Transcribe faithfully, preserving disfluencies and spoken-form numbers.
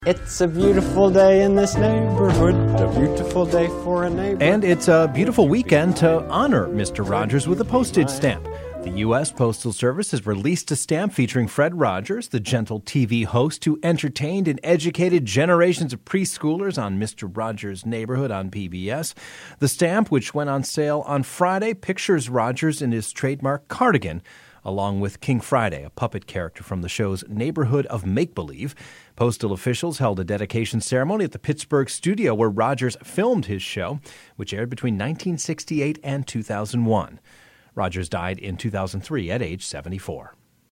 It's a beautiful day in this neighborhood, a beautiful day for a neighbor. And it's a beautiful weekend to honor Mister Rogers with a postage stamp. The U S Postal Service has released a stamp featuring Fred Rogers, the gentle T V host who entertained and educated generations of preschoolers on Mister Rogers' Neighborhood on P B S. The stamp, which went on sale on Friday, pictures Rogers in his trademark cardigan, along with King Friday, a puppet character from the show's Neighborhood of Make-Believe. Postal officials held a dedication ceremony at the Pittsburgh studio where Rogers filmed his show, which aired between nineteen sixty-eight and two thousand one. Rogers died in two thousand three at age seventy-four.